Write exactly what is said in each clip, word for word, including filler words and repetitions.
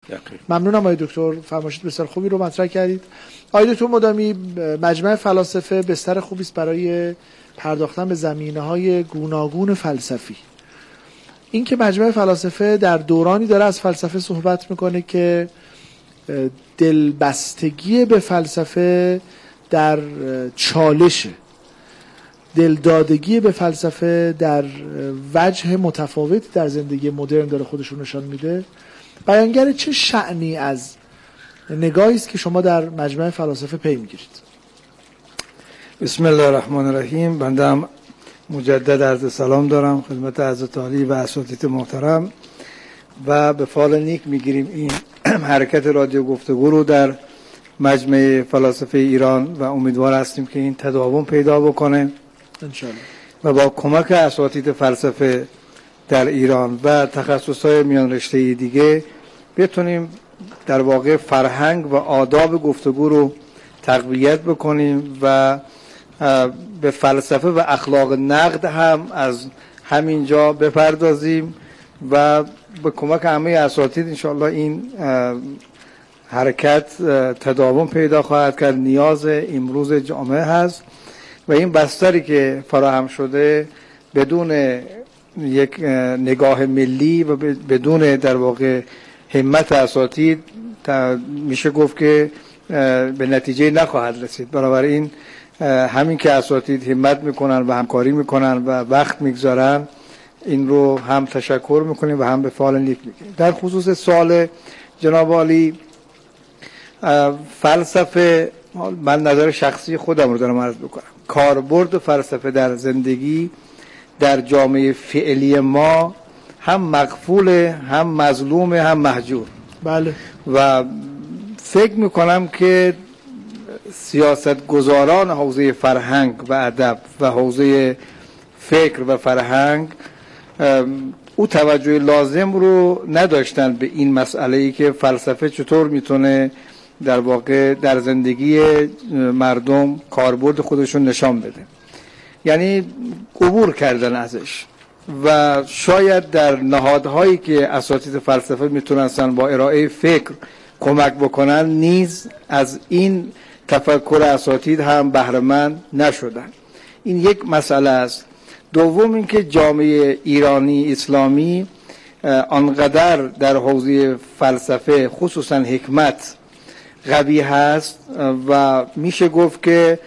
ممنونم آقای دکتر، فرمایشات بسیار خوبی رو مطرح کردید. آقای دکتر مدامی، مجمع فلاسفه بستر خوبی است برای پرداختن به زمینه‌های گوناگون فلسفی. این که مجمع فلاسفه در دورانی داره از فلسفه صحبت میکنه که دلبستگی به فلسفه در چالشه، دلدادگی به فلسفه در وجه متفاوتی در زندگی مدرن داره خودشون نشان میده، بیانگر چه شأنی از نگاهی است که شما در مجمع فلاسفه پی میگیرید؟ بسم الله الرحمن الرحیم. بنده هم مجدد عرض سلام دارم خدمت حضرت عالی و اساتید محترم و به فال نیک میگیریم این حرکت رادیو گفتگو رو در مجمع فلاسفه ایران و امیدوار هستیم که این تداوم پیدا بکنه انشاءالله و با کمک اساتید فلسفه در ایران و تخصصهای میان رشته‌ای دیگه بتونیم در واقع فرهنگ و آداب گفتگو رو تقویت بکنیم و به فلسفه و اخلاق نقد هم از همینجا بپردازیم و به کمک همه اساتید انشاءالله این حرکت تداوم پیدا خواهد کرد. نیاز امروز جامعه هست و این بستری که فراهم شده بدون یک نگاه ملی و بدون در واقع همت اساتید میشه گفت که به نتیجه نخواهد رسید. بنابراین همین که اساتید همت میکنن و همکاری میکنن و وقت میگذارن این رو هم تشکر میکنیم و هم به فال نیک میگیم. در خصوص سوال جناب عالی فلسفه، من نظر شخصی خودم رو دارم عرض بکنم، کاربرد فلسفه در زندگی در جامعه فعلی ما هم مغفوله، هم مظلومه، هم مهجور. بله. و فکر میکنم که سیاست گذاران حوزه فرهنگ و ادب و حوزه فکر و فرهنگ او توجه لازم رو نداشتن به این مسئله‌ای که فلسفه چطور میتونه در واقع در زندگی مردم کاربرد خودشون نشان بده، یعنی عبور کردن ازش و شاید در نهادهایی که اساتید فلسفه میتونستن با ارائه فکر کمک بکنن نیز از این تفکر اساتید هم بهره‌مند نشدن. این یک مسئله است. دوم اینکه جامعه ایرانی اسلامی آنقدر در حوزه فلسفه خصوصا حکمت قوی هست و میشه گفت که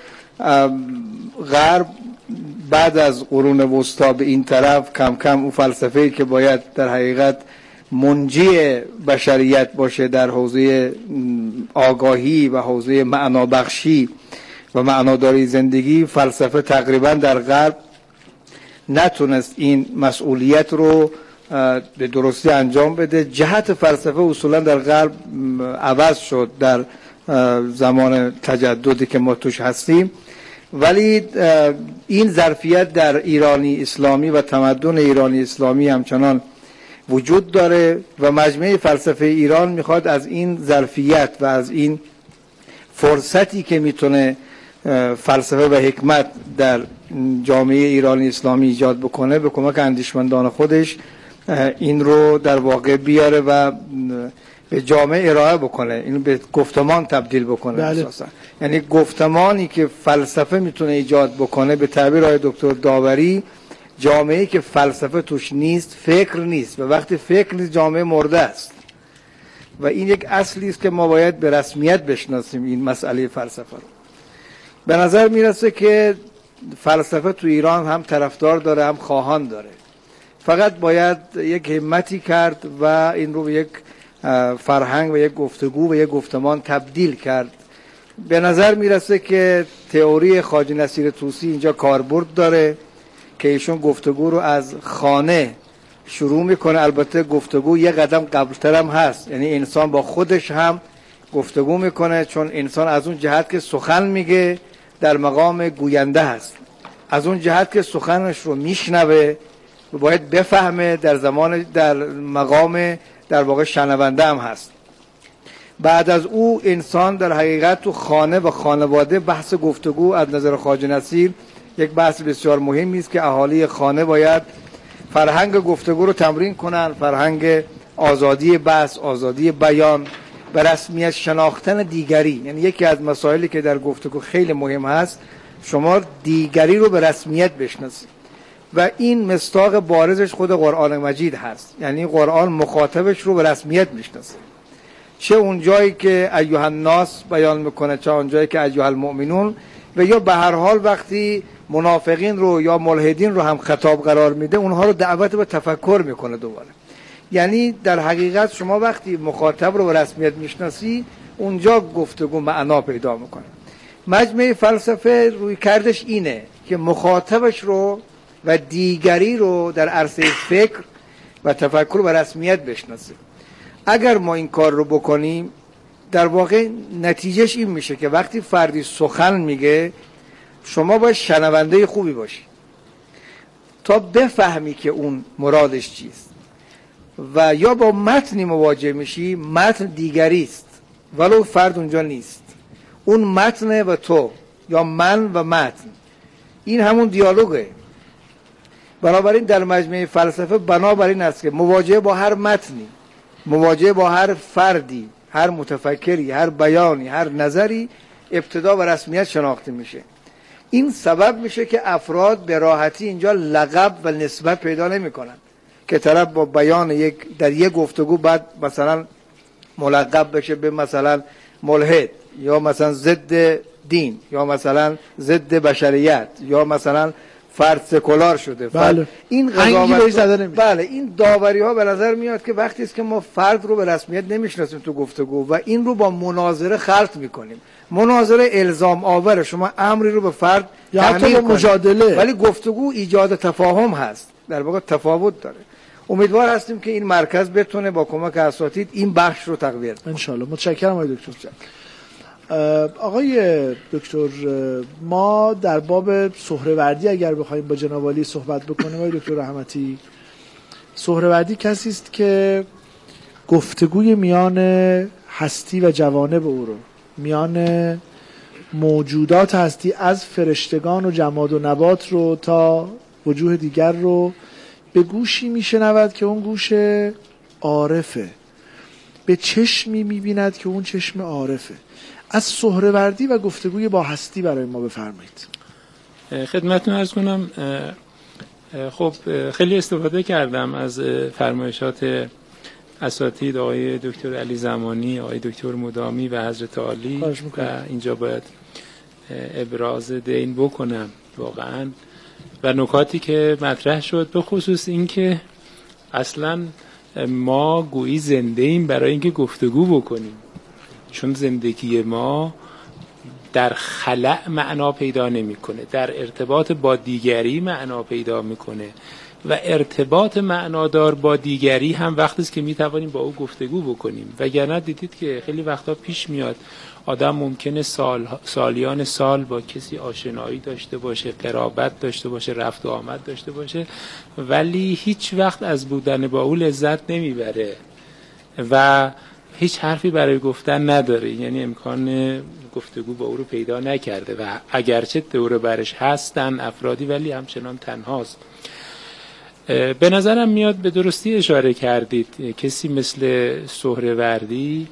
غرب بعد از قرون وسطا به این طرف کم کم اون فلسفه‌ای که باید در حقیقت منجی بشریت باشه در حوزه آگاهی و حوزه معنابخشی و معناداری زندگی، فلسفه تقریبا در غرب نتونست این مسئولیت رو به درستی انجام بده. جهت فلسفه اصولا در غرب عوض شد در زمان تجددی که ما توش هستیم، ولی این ظرفیت در ایرانی اسلامی و تمدن ایرانی اسلامی همچنان وجود داره و مجمع فلسفه ایران میخواد از این ظرفیت و از این فرصتی که میتونه فلسفه و حکمت در جامعه ایرانی اسلامی ایجاد بکنه به کمک اندیشمندان خودش این رو در واقع بیاره و به جامعه ارائه بکنه، اینو به گفتمان تبدیل بکنه. بله. اساسا یعنی گفتمانی که فلسفه میتونه ایجاد بکنه، به تعبیر آقای دکتر داوری، جامعه‌ای که فلسفه توش نیست فکر نیست و وقتی فکر نیست جامعه مرده است و این یک اصلی است که ما باید به رسمیت بشناسیم این مسئله فلسفه رو. به نظر میرسه که فلسفه تو ایران هم طرفدار داره هم خواهان داره، فقط باید یک همتی کرد و این رو به یک فرهنگ و یک گفتگو و یک گفتمان تبدیل کرد. به نظر میرسه که تئوری خواجه نصیر طوسی اینجا کاربرد داره که ایشون گفتگو رو از خانه شروع میکنه. البته گفتگو یه قدم قبلتر هم هست، یعنی انسان با خودش هم گفتگو میکنه، چون انسان از اون جهت که سخن میگه در مقام گوینده هست، از اون جهت که سخنش رو میشنوه و باید بفهمه در زمان در مقام در واقع شنونده هم هست. بعد از او انسان در حقیقت تو خانه و خانواده بحث گفتگو از نظر خواجه نصیر یک بحث بسیار مهمی است که اهالی خانه باید فرهنگ گفتگو رو تمرین کنن، فرهنگ آزادی بحث، آزادی بیان، به رسمیت شناختن دیگری. یعنی یکی از مسائلی که در گفتگو خیلی مهم هست شما دیگری رو به رسمیت بشناسید و این مصداق بارزش خود قرآن مجید هست. یعنی قرآن مخاطبش رو به رسمیت میشناسه، چه اون جایی که ایها الناس بیان میکنه، چه اون جایی که ایها المؤمنون، و یا به هر حال وقتی منافقین رو یا ملحدین رو هم خطاب قرار میده اونها رو دعوت به تفکر میکنه دوباره. یعنی در حقیقت شما وقتی مخاطب رو به رسمیت میشناسی اونجا گفتگو معنا پیدا میکنه. مجمع فلسفه روی کردش اینه که مخاطبش رو و دیگری رو در عرصه فکر و تفکر به رسمیت بشناسه. اگر ما این کار رو بکنیم در واقع نتیجهش این میشه که وقتی فردی سخن میگه شما باید شنونده خوبی باشی تا بفهمی که اون مرادش چیست، و یا با متنی مواجه میشی متن دیگری است ولو فرد اونجا نیست، اون متن و تو یا من و متن، این همون دیالوگه. بنابراین در مجمع فلسفه بنابراین است که مواجهه با هر متنی، مواجهه با هر فردی، هر متفکری، هر بیانی، هر نظری ابتدا و رسمیت شناخته میشه. این سبب میشه که افراد به راحتی اینجا لقب و نسبت پیدا نمیکنن که طرف با بیان یک در یک گفتگو بعد مثلا ملقب بشه به مثلا ملحد یا مثلا ضد دین یا مثلا ضد بشریت یا مثلا فرد سکولار شده. بله. این قضاوت بله این داوری ها به نظر میاد که وقتی است که ما فرد رو به رسمیت نمیشناسیم تو گفتگو و این رو با مناظره خلط میکنیم. مناظره الزام آوره، شما امری رو به فرد یا حتی با مجادله، ولی گفتگو ایجاد تفاهم هست، در واقع تفاوت داره. امیدوار هستیم که این مرکز بتونه با کمک اساتید این بخش رو تقویت کنه. ان شاء الله. متشکرم آقای دکتر. آقای دکتر، ما در باب سهروردی اگر بخوایم با جناب عالی صحبت بکنیم، آقای دکتر رحمتی، سهروردی کسی است که گفتگوی میان هستی و جوانب او رو، میان موجودات هستی از فرشتگان و جماد و نبات رو تا وجوه دیگر رو به گوشی میشنود که اون گوش عارفه، به چشمی میبیند که اون چشم عارفه. از سهروردی و گفتگوی با هستی برای ما بفرمایید. خدمتتون عرض کنم. خب خیلی استفاده کردم از فرمایشات اساتید آقای دکتر علی زمانی، آقای دکتر مدامی و حضرت عالی و اینجا باید ابراز دین بکنم واقعا و نکاتی که مطرح شد، به خصوص این که اصلا ما گویی زنده ایم برای اینکه گفتگو بکنیم، چون زندگی ما در خلأ معنا پیدا نمیکنه، در ارتباط با دیگری معنا پیدا میکنه و ارتباط معنادار با دیگری هم وقتی است که میتوانیم با او گفتگو بکنیم. وگرنه دیدید که خیلی وقتا پیش میاد آدم ممکنه سال سالیان سال با کسی آشنایی داشته باشه، قرابت داشته باشه، رفت و آمد داشته باشه، ولی هیچ وقت از بودن با او لذت نمیبره و هیچ حرفی برای گفتن نداره، یعنی امکان گفتگو با او رو پیدا نکرده و اگرچه دور برش هستن افرادی ولی همچنان تنهاست. به نظرم میاد به درستی اشاره کردید کسی مثل سهروردی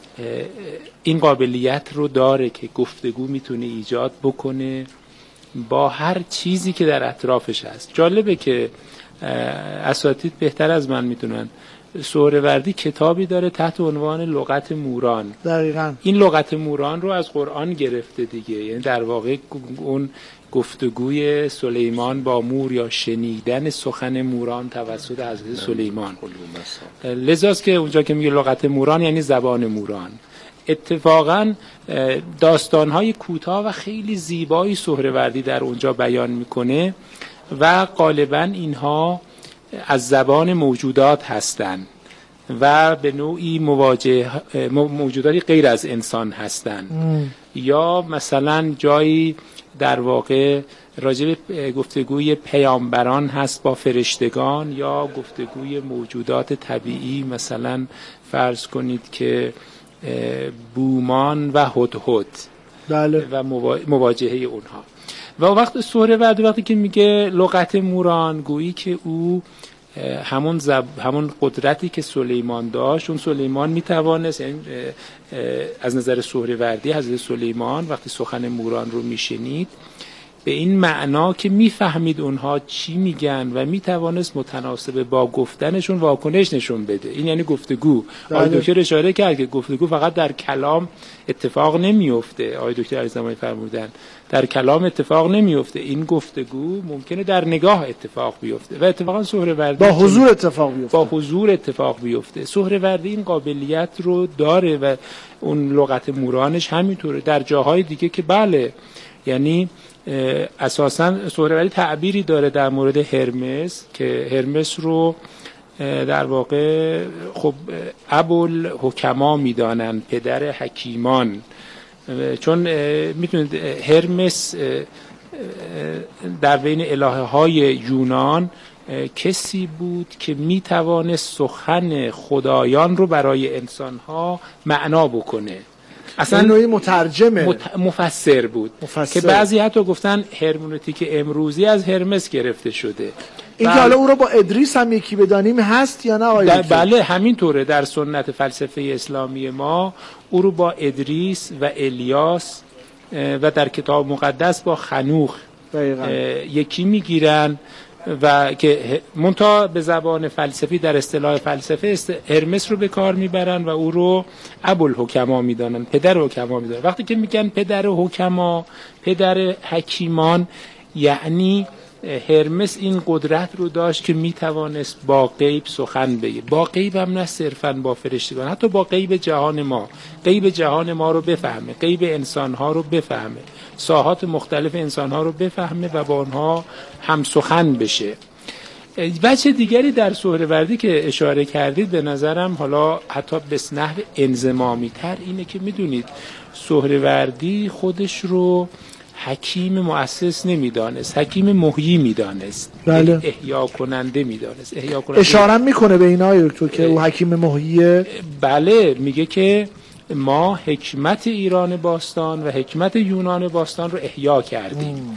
این قابلیت رو داره که گفتگو میتونه ایجاد بکنه با هر چیزی که در اطرافش هست. جالبه که اساتید بهتر از من میتونن، سهروردی کتابی داره تحت عنوان لغت موران. دقیقاً این لغت موران رو از قرآن گرفته دیگه، یعنی در واقع اون گفتگوی سلیمان با مور یا شنیدن سخن موران توسط حضرت سلیمان. لذاست که اونجا که میگه لغت موران یعنی زبان موران. اتفاقاً داستان‌های کوتاه و خیلی زیبایی سهروردی در اونجا بیان میکنه و غالباً اینها از زبان موجودات هستند و به نوعی مواجه موجوداتی غیر از انسان هستند، یا مثلا جایی در واقع راجع به گفتگوی پیامبران هست با فرشتگان، یا گفتگوی موجودات طبیعی، مثلا فرض کنید که بومان و هدهد بله. و مواجهه اونها. و وقت سهروردی وقتی که میگه لغت موران، گویی که او همون زب... همون قدرتی که سلیمان داشت، اون سلیمان میتوانست، یعنی از نظر سهروردی حضرت سلیمان وقتی سخن موران رو میشنید به این معنا که میفهمید اونها چی میگن و میتوانست متناسب با گفتنشون واکنش نشون بده. این یعنی گفتگو. آقای دکتر اشاره کرد که گفتگو فقط در کلام اتفاق نمیفته. آقای دکتر علیزمانی فرمودن در کلام اتفاق نمیفته، این گفتگو ممکنه در نگاه اتفاق بیفته و اتفاقا سهروردی با حضور اتفاق بیفته. با حضور اتفاق بیفته. سهروردی این قابلیت رو داره و اون لغت مورانش همینطوره. در جاهای دیگه که بله، یعنی اساساً سهروردی تعبیری داره در مورد هرمس که هرمس رو در واقع خب ابوالحکما میدانن، پدر حکیمان، چون میتونید هرمس در بین الهه های یونان کسی بود که میتوانست سخن خدایان رو برای انسانها معنا بکنه. اصلا نوعی مترجمه، مت... مفسر بود مفسر. که بعضی حتی گفتن هرمونوتیک امروزی از هرمس گرفته شده. این که حالا او رو با ادریس هم یکی بدانیم هست یا نه آقای دکتر؟ بله همینطوره. در سنت فلسفه اسلامی ما او رو با ادریس و الیاس و در کتاب مقدس با خنوخ یکی میگیرن و که منتها به زبان فلسفی در اصطلاح فلسفه است... هرمس رو به کار میبرن و او رو ابوالحکما میدانن، پدر حکما میدانن. وقتی که میگن پدر حکما، پدر حکیمان، یعنی هرمس این قدرت رو داشت که میتوانست با غیب سخن بگه. با غیب هم نه صرفاً با فرشتگان، حتی با غیب جهان ما، غیب جهان ما رو بفهمه، غیب انسانها رو بفهمه، ساحات مختلف انسانها رو بفهمه و با آنها هم سخن بشه. بچه دیگری در سهروردی که اشاره کردید به نظرم حالا حتی به نحو انضمامی تر اینه که میدونید سهروردی خودش رو حکیم مؤسس نمیدانست، حکیم محیی میدانست. بله. احیا کننده میدانست. احیا کننده اشاره میکنه به اینا تو که او حکیم محییه. بله، میگه که ما حکمت ایران باستان و حکمت یونان باستان رو احیا کردیم. ام.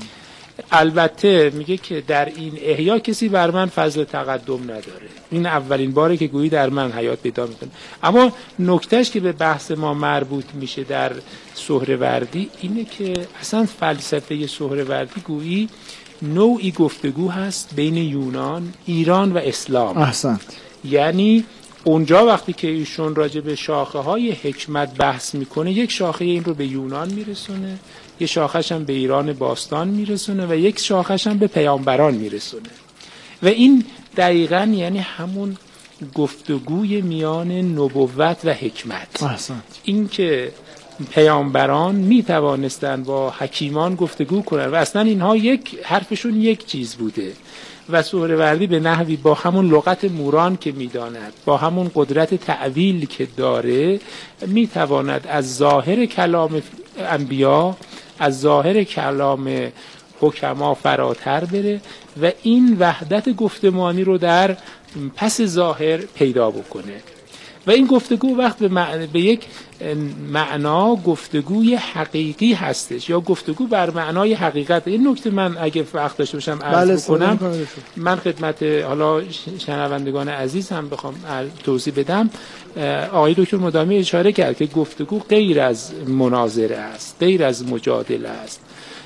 البته میگه که در این احیا کسی بر من فضل تقدم نداره. این اولین باره که گویی در من حیات پیدا میکنه. اما نکتهش که به بحث ما مربوط میشه در سهروردی اینه که اصلا فلسفه سهروردی گویی نوعی گفتگو هست بین یونان، ایران و اسلام. احسنت. یعنی اونجا وقتی که ایشون راجع به شاخه های حکمت بحث میکنه، یک شاخه این رو به یونان میرسونه، یک شاخش هم به ایران باستان میرسونه و یک شاخش هم به پیامبران میرسونه. و این دقیقاً یعنی همون گفتگوی میان نبوت و حکمت. احسنت. این که پیامبران می توانستند با حکیمان گفتگو کنند و اصلا اینها یک حرفشون یک چیز بوده و سهروردی به نحوی با همون لغت موران که میداند، با همون قدرت تعویل که داره، می تواند از ظاهر کلام انبیا، از ظاهر کلام حکما فراتر بره و این وحدت گفتمانی رو در پس ظاهر پیدا بکنه. و این گفتگو وقت به, معنی، به یک معنا گفتگوی حقیقی هستش یا گفتگو بر معنای حقیقت. این نکته من اگه وقت داشته باشم عرض بکنم، من خدمت حالا شنوندگان عزیز هم بخوام توضیح بدم. آقای دکتر مدامی اشاره کرد که گفتگو غیر از مناظره است، غیر از مجادله است.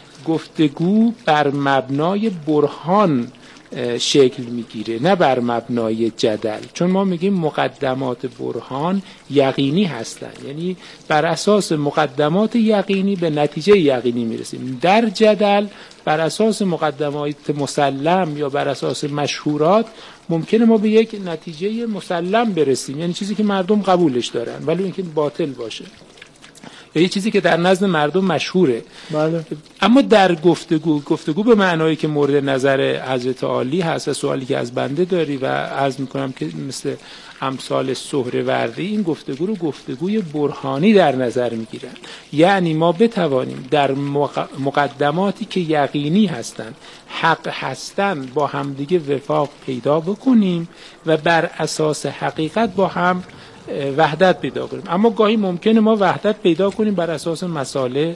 گفتگو بر مبنای برهان شکل میگیره، نه بر مبنای جدل. چون ما میگیم مقدمات برهان یقینی هستن، یعنی بر اساس مقدمات یقینی به نتیجه یقینی میرسیم. در جدل بر اساس مقدمات مسلم یا بر اساس مشهورات ممکنه ما به یک نتیجه مسلم برسیم، یعنی چیزی که مردم قبولش دارن ولی اینکه باطل باشه، یا یه چیزی که در نزد مردم مشهوره. بله. اما در گفتگو گفتگو به معنایی که مورد نظر حضرت عالی هست و سوالی که از بنده داری و عرض میکنم که مثل امثال سهروردی این گفتگو رو گفتگوی برهانی در نظر میگیرن. یعنی ما بتوانیم در مقدماتی که یقینی هستند، حق هستند، با همدیگه وفاق پیدا بکنیم و بر اساس حقیقت با هم وحدت پیدا کنیم. اما گاهی ممکنه ما وحدت پیدا کنیم بر اساس مسائل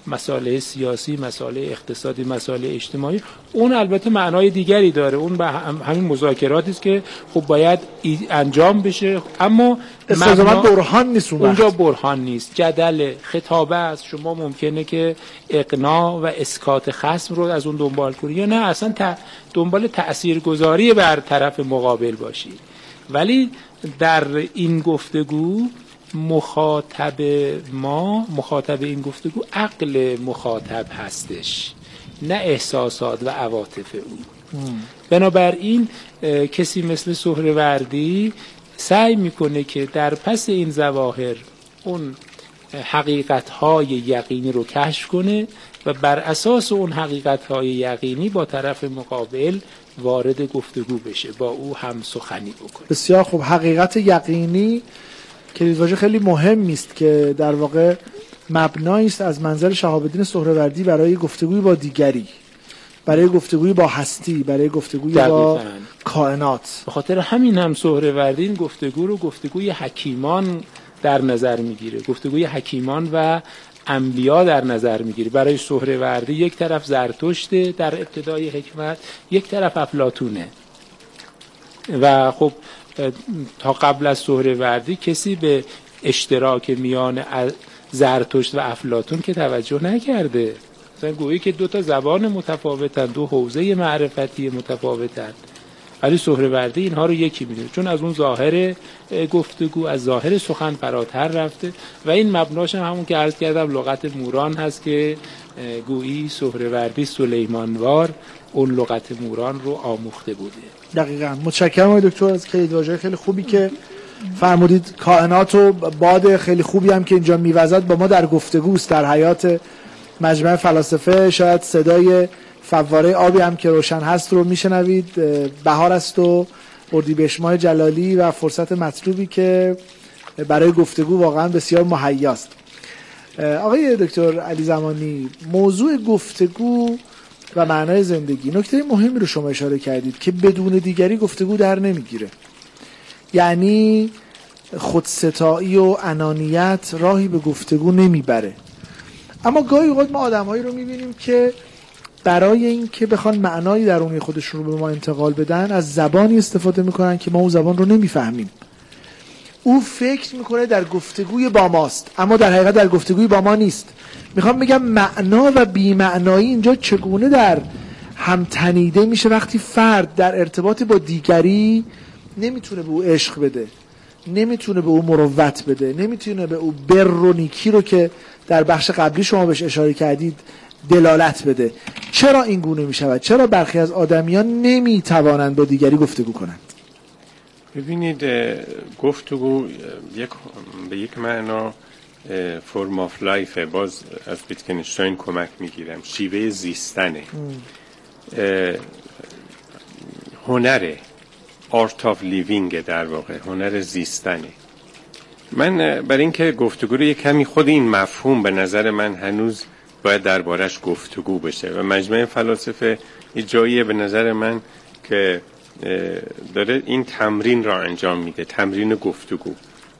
مسائل سیاسی، مسائل اقتصادی، مسائل اجتماعی، اون البته معنای دیگری داره. اون به همین مذاکراتی است که خب باید انجام بشه، اما استلزاما برهان نیست. اونجا برهان نیست، جدل، خطابه است. شما ممکنه که اقناع و اسکات خصم رو از اون دنبال کنی یا نه اصلا دنبال تاثیرگذاری بر طرف مقابل باشی. ولی در این گفتگو مخاطب ما، مخاطب این گفتگو عقل مخاطب هستش، نه احساسات و عواطف او. بنابراین کسی مثل سهروردی سعی میکنه که در پس این ظواهر اون حقیقت‌های یقینی رو کشف کنه و بر اساس اون حقیقت‌های یقینی با طرف مقابل وارد گفتگو بشه، با او هم سخنی بکنه. بسیار خوب. حقیقت یقینی کلیدواژه خیلی مهمی است که در واقع مبنایی است از منظر شهاب الدین سهروردی برای گفتگوی با دیگری، برای گفتگوی با هستی، برای گفتگوی با کائنات. به خاطر همین هم سهروردی این گفتگو رو گفتگوی حکیمان در نظر میگیره، گفتگوی حکیمان و انبیا در نظر میگیره. برای سهروردی یک طرف زرتشت در ابتدای حکمت، یک طرف افلاطونه. و خب تا قبل از سهروردی کسی به اشتراک میان زرتشت و افلاطون که توجه نکرده. مثلا گویی که دو تا زبان متفاوتن، دو حوزه معرفتی متفاوتن، ولی سهروردی اینها رو یکی میدونه، چون از اون ظاهر گفتگو، از ظاهر سخن فراتر رفته. و این مبناش هم همون که عرض کردم لغت موران هست که گویی سهروردی سلیمانوار اون لغت موران رو آموخته بوده. دقیقاً. متشکرم آقای دکتر از کلیدواژه خیلی خوبی که فرمودید. کائنات و باد خیلی خوبی هم که اینجا میوزد با ما در گفتگوست در حیات مجمع فلاسفه. شاید صدای فواره آبی هم که روشن هست رو میشنوید. بهار است و اردیبهشت ماه جلالی و فرصت مطلوبی که برای گفتگو واقعا بسیار مهیاست. آقای دکتر علی زمانی، موضوع گفتگو و معنای زندگی، نکته مهمی رو شما اشاره کردید که بدون دیگری گفتگو در نمیگیره. یعنی خودستایی و انانیت راهی به گفتگو نمیبره. اما گاهی اوقات ما آدم‌هایی رو می‌بینیم که برای این که بخوان معنایی درونی خودشون رو به ما انتقال بدن از زبانی استفاده میکنن که ما اون زبان رو نمیفهمیم. او فکر میکنه در گفتگوی با ماست، اما در حقیقت در گفتگوی با ما نیست. میخوام بگم معنا و بی‌معنایی اینجا چگونه در هم تنیده میشه وقتی فرد در ارتباط با دیگری نمیتونه به او عشق بده، نمیتونه به او مروت بده، نمیتونه به او بر و نیکی رو که در بخش قبلی شما بهش اشاره کردید دلالت بده. چرا این گونه می شود؟ چرا برخی از آدمیان نمی توانند با دیگری گفتگو کنند؟ ببینید، گفتگو یک به یک معنا فرم آف لایف، باز از ویتگنشتاین کمک میگیرم، شیوه زیستنه، هنره، آرت آف لیوینگ، در واقع هنر زیستنه. من برای اینکه گفتگو رو یک کمی، خود این مفهوم به نظر من هنوز باید دربارش گفتگو بشه و مجمع فلاسفه یه جاییه به نظر من که داره این تمرین را انجام میده، تمرین گفتگو.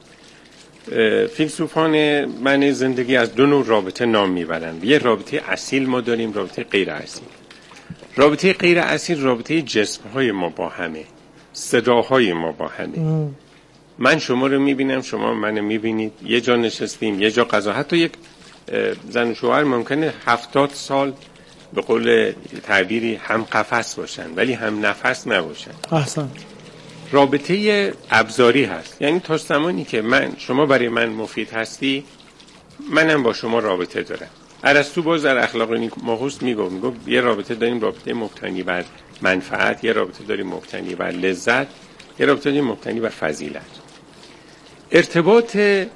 فیلسوفان معنی زندگی از دو نوع رابطه نام میبرن. یه رابطه اصیل ما داریم، رابطه غیر اصیل. رابطه غیر اصیل رابطه جسمهای ما با همه، صداهای ما با همه. من شما رو میبینم، شما منو میبینید، یه جا نشستیم، یه جا غذا، حتی یک زن و شوهر ممکنه هفتاد سال به قول تعبیری هم قفس باشن ولی هم نفس نباشن. احسن. رابطه ابزاری هست، یعنی تا زمانی که من شما برای من مفید هستی، منم با شما رابطه دارم. ارسطو باز در اخلاق نموست میگفت میگفت یه رابطه داریم، رابطه مبتنی بر منفعت، یه رابطه داریم مبتنی بر لذت، یه رابطه داریم مبتنی بر فضیلت. ارتباط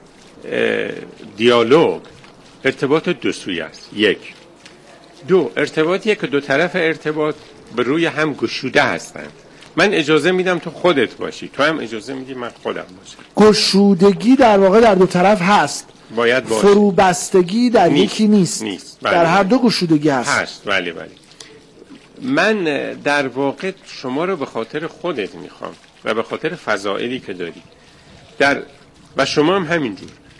دیالوگ ارتباط دو سویه است. یک. دو، ارتباطیه که دو طرف ارتباط به روی هم گشوده هستند. من اجازه میدم تو خودت باشی، تو هم اجازه میدی من خودم باشم. گشودگی در واقع در دو طرف هست، باید باشه. فروبستگی در نیست. یکی نیست, نیست. در هر دو گشودگی هست. هست. ولی ولی من در واقع شما رو به خاطر خودت میخوام و به خاطر فضائلی که داری در و شما هم همینجور.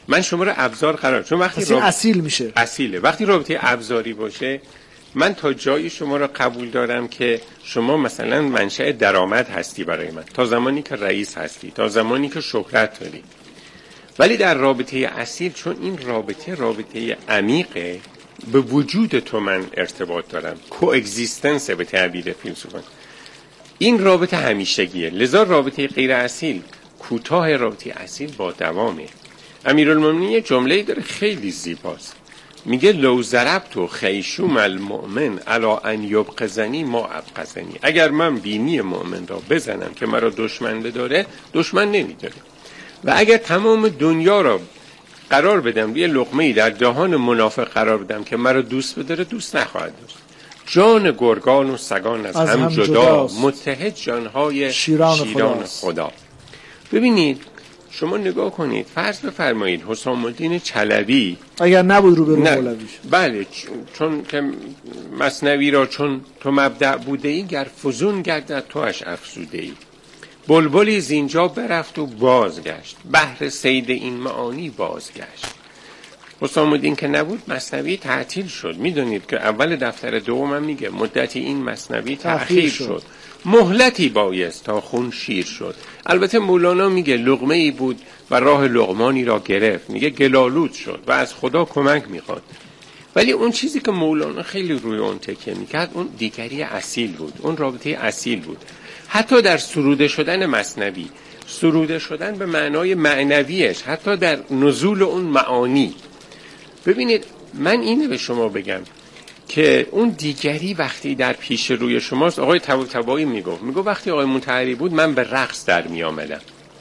من شما رو ابزار قرار، چون وقتی رابطه اصیل میشه، اصیله. وقتی رابطه ابزاری باشه، من تا جایی شما رو قبول دارم که شما مثلا منشأ درآمد هستی برای من، تا زمانی که رئیس هستی، تا زمانی که شهرت داری. ولی در رابطه اصیل، چون این رابطه رابطه عمیقه، به وجود تو من ارتباط دارم، کوگزیستنس به تعبیر فیلسوفان، این رابطه همیشگیه. لذا رابطه غیر اصیل کوتاه، رابطه اصیل با دوامه. امیرالمومنین یه جمله‌ای داره خیلی زیباست، میگه لو ضربت خیشوم المؤمن علی ان یبغضنی ما ابغضنی. اگر من بینی مؤمن را بزنم که مرا دشمن بداره، دشمن نمیداره. و اگر تمام دنیا را قرار بدم روی لقمه‌ای در دهان منافق قرار بدم که مرا دوست بداره، دوست نخواهد داشت. جان گرگان و سگان از, از هم, هم جدا، متحد جانهای شیران, شیران خدا. ببینید شما نگاه کنید، فرض بفرمایید حسام الدین چلوی اگر نبود رو به رو مولویش، بله، چون که مثنوی را چون تو مبدأ بوده ای، گر فزون گردد توش افزوده ای. بلبلی زینجا برفت و بازگشت، بحر صید این معانی بازگشت. حسام الدین که نبود مثنوی تعطیل شد. میدونید که اول دفتر دوم هم میگه مدتی این مثنوی تأخیر شد. شد مهلتی بایست تا خون شیر شد. البته مولانا میگه لقمه ای بود و راه لقمانی را گرفت، میگه گلالود شد و از خدا کمک میخواد. ولی اون چیزی که مولانا خیلی روی اون تکیه میکرد، اون دیگری اصیل بود، اون رابطه اصیل بود. حتی در سروده شدن مثنوی، سروده شدن به معنای معنویش، حتی در نزول اون معانی. ببینید من اینو به شما بگم که اون دیگری وقتی در پیش روی شماست، آقای طباطبایی میگفت میگفت وقتی آقای مطهری بود من به رقص در می آمدم.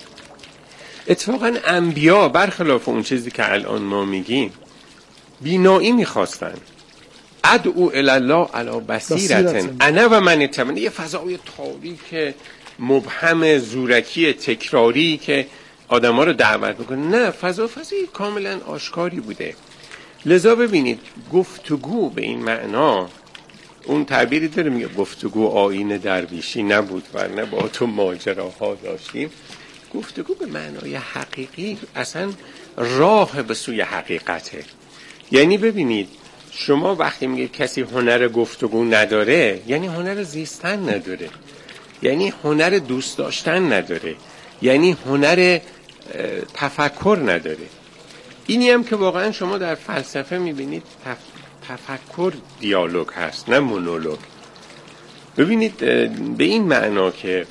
اتفاقا انبیا برخلاف اون چیزی که الان ما میگیم بینایی میخواستن. ادعو الی الله علی بصیرة انا و من اتبعنی. یه فضای تاریک مبهم زورکی تکراری که آدما رو دعوت میکنه، نه، فضا فضای کاملا آشکاری بوده. لذا ببینید گفتگو به این معنا، اون تعبیری داره میگه گفتگو آیین درویشی نبود ورنه با تو ماجراها داشتیم. گفتگو به معنای حقیقی اصلا راه به سوی حقیقته. یعنی ببینید شما وقتی میگه کسی هنر گفتگو نداره، یعنی هنر زیستن نداره، یعنی هنر دوست داشتن نداره، یعنی هنر تفکر نداره. اینی هم که واقعا شما در فلسفه میبینید تف... تفکر دیالوگ هست نه مونولوگ. ببینید به این معنا که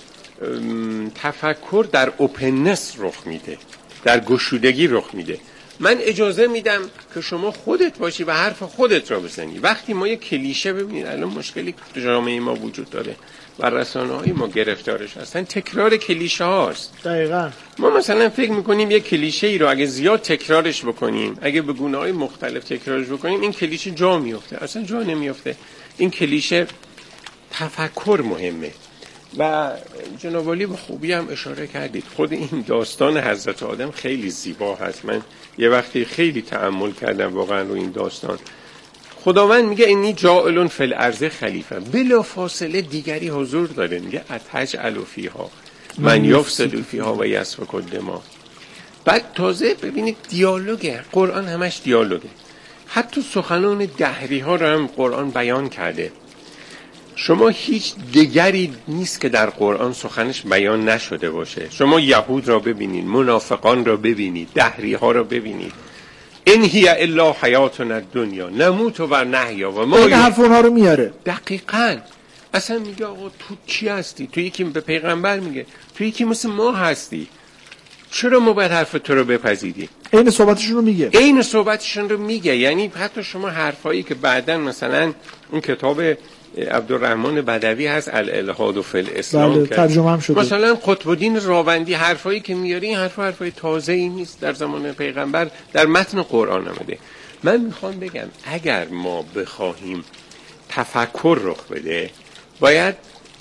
تفکر در اوپننس رخ میده، در گشودگی رخ میده. من اجازه میدم که شما خودت باشی و حرف خودت را بزنی. وقتی ما یک کلیشه، ببینید الان مشکلی که جامعه ما وجود داره و رسانه‌های ما گرفتارش هستن، تکرار کلیشه هاست. دقیقاً. ما مثلا فکر میکنیم یک کلیشه ای رو اگه زیاد تکرارش بکنیم، اگه به گونه‌های مختلف تکرارش بکنیم، این کلیشه جا میفته. اصلا جا نمیفته. این کلیشه تفکر مهمه. و جناب عالی به خوبی هم اشاره کردید، خود این داستان حضرت آدم خیلی زیبا هست. من یه وقتی خیلی تأمل کردم واقعا رو این داستان. خداوند میگه انی جاعل فی الارض خلیفه، بلا فاصله دیگری حضور داره، میگه اتجعل فیها من یفسد فیها و یسفک الدماء. بعد تازه ببینید دیالوگه، قرآن همش دیالوگه. حتی سخنان دهری ها رو هم قرآن بیان کرده. شما هیچ دیگری نیست که در قرآن سخنش بیان نشده باشه. شما یهود را ببینید، منافقان را ببینید، دهری ها را ببینید. این هی الا حیاتنا الدنیا نموت و نحیا و ما. این حرف اونها رو میاره. دقیقاً. اصلا میگه آقا تو چی هستی؟ تو یکی به پیغمبر میگه تو یکی مثل ما هستی، چرا ما باید حرف تو رو بپذیریم؟ این صحبتشون رو میگه. این صحبتشون رو میگه. یعنی حتی شما حرفایی که بعداً مثلا اون کتاب عبدالرحمن بدوی هست الالحاد فی الاسلام، بله، ترجمه هم شده. مثلا قطب الدین راوندی حرفایی که میاره، این حرف حرفای تازه‌ای نیست، در زمان پیغمبر در متن قرآن آمده. من میخوام بگم اگر ما بخواهیم تفکر رخ بده، باید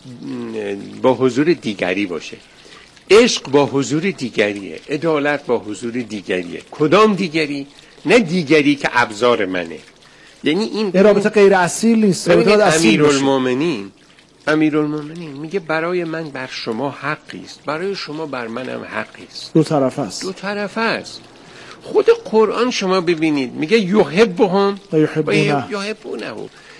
با حضور دیگری باشه. عشق با حضور دیگریه، عدالت با حضور دیگریه. کدام دیگری؟ نه دیگری که ابزار منه. یعنی این رابطه غیر اصیل نیست. امیرالمومنین امیرالمومنین میگه برای من بر شما حقی است، برای شما بر منم حقی است. دو طرفه است. دو طرفه است. خود قرآن شما ببینید میگه یحبهم و یحبونه.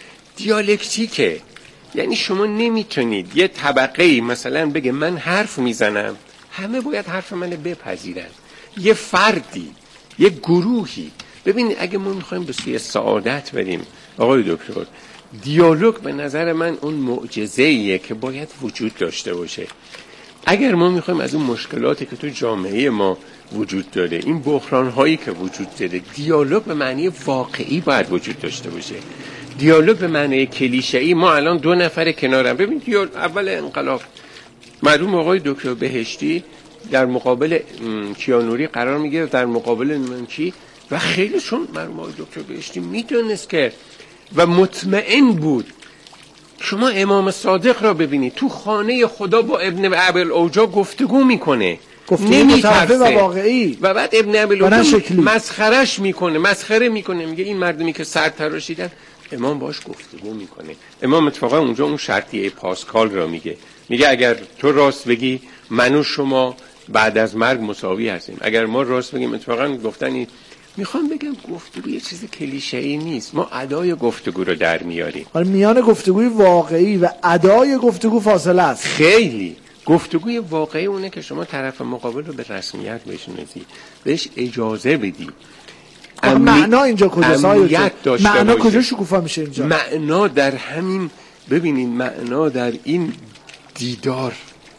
دیالکتیکه، یعنی شما نمیتونید یه طبقه مثلا بگه من حرف میزنم همه باید حرف منو بپذیرن. یه فردی، یه گروهی، ببینید اگه ما میخوایم به سوی سعادت بریم آقای دکتر، دیالوگ به نظر من اون معجزه‌ایه که باید وجود داشته باشه. اگر ما میخوایم از اون مشکلاتی که تو جامعه ما وجود داره، این بحران هایی که وجود داره، دیالوگ به معنی واقعی باید وجود داشته باشه. دیالوگ به معنی کلیشه‌ای، ما الان دو نفر کنارم، ببین دیالوگ اول انقلاب مرحوم آقای دکتر بهشتی در مقابل کیانوری قرار میگیره، در مقابل نمانچی، و خیلی چون مرحوم آقای دکتر بهشتی میدونست که و مطمئن بود. شما امام صادق را ببینید تو خانه خدا با ابن ابوالعوجا گفتگو میکنه، گفتگو متعارف و واقعی، و بعد ابن ابوالعوجا مسخرش میکنه، مسخره میکنه، میگه این مردمی که سر تراشیدن. امام باش گفتگو میکنه. امام اتفاقا اونجا اون شرطیه پاسکال را میگه، میگه اگر تو راست بگی من و شما بعد از مرگ مساوی هستیم، اگر ما راست بگیم. اتفاقا گفتن میخوام بگم گفتگو یه چیز کلیشه‌ای نیست، ما ادای گفتگو رو در میاریم. ولی میان گفتگوی واقعی و ادای گفتگو فاصله است. خیلی گفتگوی واقعی اونه که شما طرف مقابل رو به رسمیت بشناسی، بهش اجازه بدی. امی... معنا اینجا کجاست؟ معنا کجا شکوفا میشه اینجا؟ معنا در همین، ببینید معنا در این دیدار،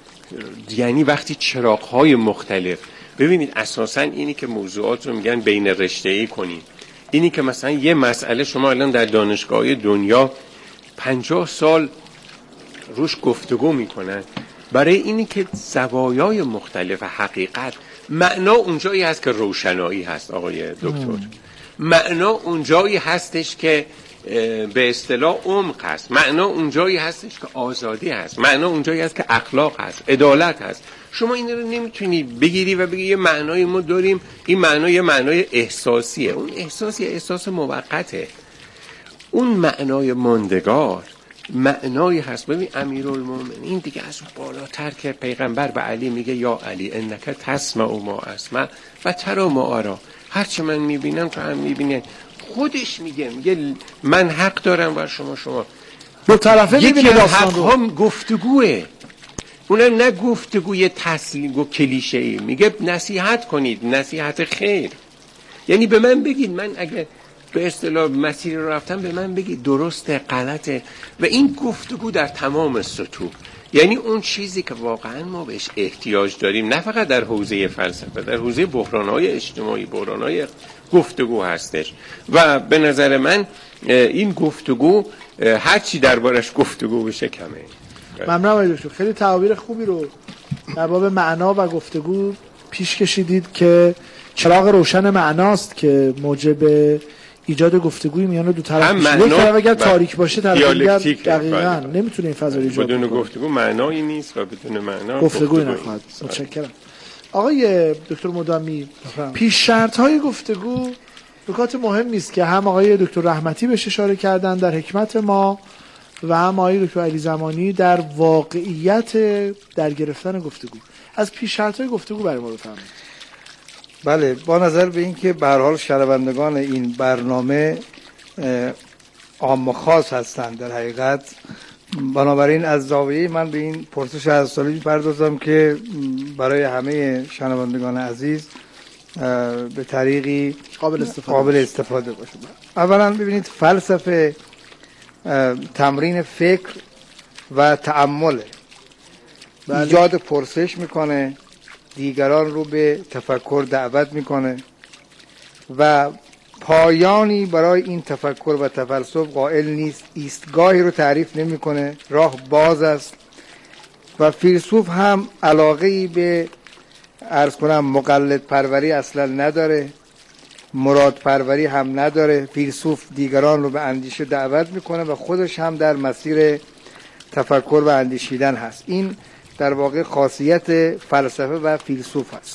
یعنی وقتی چراغ‌های مختلف، ببینید اساساً اینی که موضوعات رو میگن بین رشته‌ای کنید، اینی که مثلا یه مسئله شما الان در دانشگاه‌های دنیا پنجاه سال روش گفتگو میکنن، برای اینی که زوایای مختلف حقیقت، معنا اونجایی هست که روشنایی هست آقای دکتر، معنا اونجایی هستش که به اصطلاح عمق هست، معنا اونجایی هستش که آزادی هست، معنا اونجایی هست که اخلاق هست، عدالت هست. شما این رو نمیتونی بگیری و بگی یه معنای ما داریم، این معنا یه معنای احساسیه. اون احساسی احساس موقته. اون معنای ماندگار معنایی هست. ببین امیرالمومنین دیگه از بالاتر که پیغمبر به علی میگه یا علی انک تسمع ما اسمع و ترا ما آرا، هرچه من میبینم تو هم میبینه. خودش میگه میگه من حق دارم و شما شما دو طرفه میبینه. داستان رو هم گفتگوه، اونم نه گفتگوی تسلیم و کلیشه‌ای، میگه نصیحت کنید، نصیحت خیر. یعنی به من بگید، من اگه به اصطلاح مسیر رو رفتم به من بگید درسته غلطه. و این گفتگو در تمام سطوح، یعنی اون چیزی که واقعا ما بهش احتیاج داریم، نه فقط در حوزه فلسفه، در حوزه بحران‌های اجتماعی، بحران‌های گفتگو هستش. و به نظر من این گفتگو هر چی دربارش گفتگو بشه کمه. ممنونم آقای دکتر، خیلی تعابیر خوبی رو در باب معنا و گفتگو پیش کشیدید که چراغ روشن معناست که موجب ایجاد گفتگوی میان دو طرف میشه. یک طرف اگر تاریک باشه طرف دیگر دقیقاً نمیتونه این فضا رو ایجاد کنه. بدون گفتگو معنایی نیست و بدون معنا گفتگوی نخواهد. متشکرم. آقای دکتر مدامی، پیش شرط های گفتگو نکات مهمی است که هم آقای دکتر رحمتی بهش اشاره کردن در حکمت ما و هم آقای دکتر علی زمانی در واقعیت در گرفتن گفتگو. از پیش شرط های گفتگو برای ما بفرمایید. بله، با نظر به این که به هر حال شنوندگان این برنامه عام و خاص هستند در حقیقت، بنابراین از زاویه من به این پرسش از سالی پردازم که برای همه شنوندگان عزیز به طریقی قابل استفاده, قابل استفاده باشه. اولا ببینید، فلسفه تمرین فکر و تأمل، ایجاد پرسش میکنه، دیگران رو به تفکر دعوت میکنه و پایانی برای این تفکر و تفلسف قائل نیست، ایستگاهی رو تعریف نمیکنه، راه باز است. و فیلسوف هم علاقه‌ای به عرض کنم مقلد پروری اصلا نداره، مراد پروری هم نداره. فیلسوف دیگران رو به اندیشه دعوت میکنه و خودش هم در مسیر تفکر و اندیشیدن هست. این در واقع خاصیت فلسفه و فیلسوف است.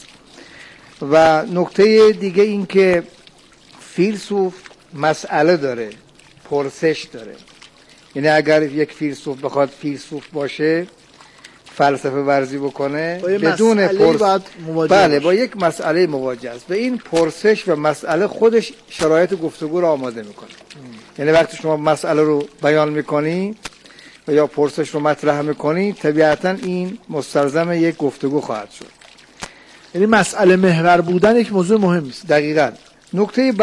و نکته دیگه این که فیلسوف مسئله داره، پرسش داره. یعنی اگر یک فیلسوف بخواد فیلسوف باشه، فلسفه ورزی بکنه با یه بدون مسئله پرس... باید مواجه بله باشه. با یک مسئله مواجه است. به این پرسش و مسئله خودش شرایط گفتگو رو آماده میکنه. یعنی وقتی شما مسئله رو بیان میکنی و یا پرسش رو مطرح میکنی، طبیعتا این مستلزم یک گفتگو خواهد شد. یعنی مسئله محور بودن یک موضوع مهمی است. دقیقاً. نکته